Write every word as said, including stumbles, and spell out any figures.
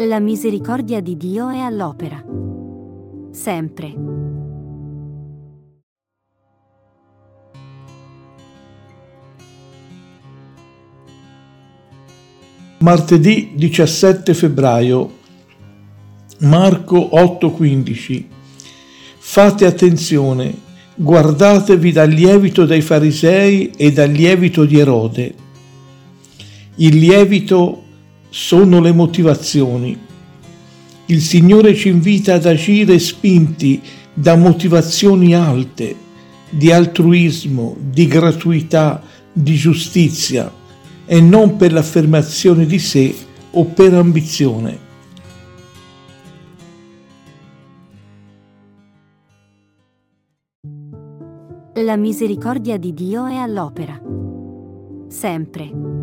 La misericordia di Dio è all'opera. Sempre. Martedì diciassette febbraio. Marco otto quindici. Fate attenzione, guardatevi dal lievito dei farisei e dal lievito di Erode. Il lievito sono le motivazioni. Il Signore ci invita ad agire spinti da motivazioni alte, di altruismo, di gratuità, di giustizia, e non per l'affermazione di sé o per ambizione. La misericordia di Dio è all'opera. Sempre.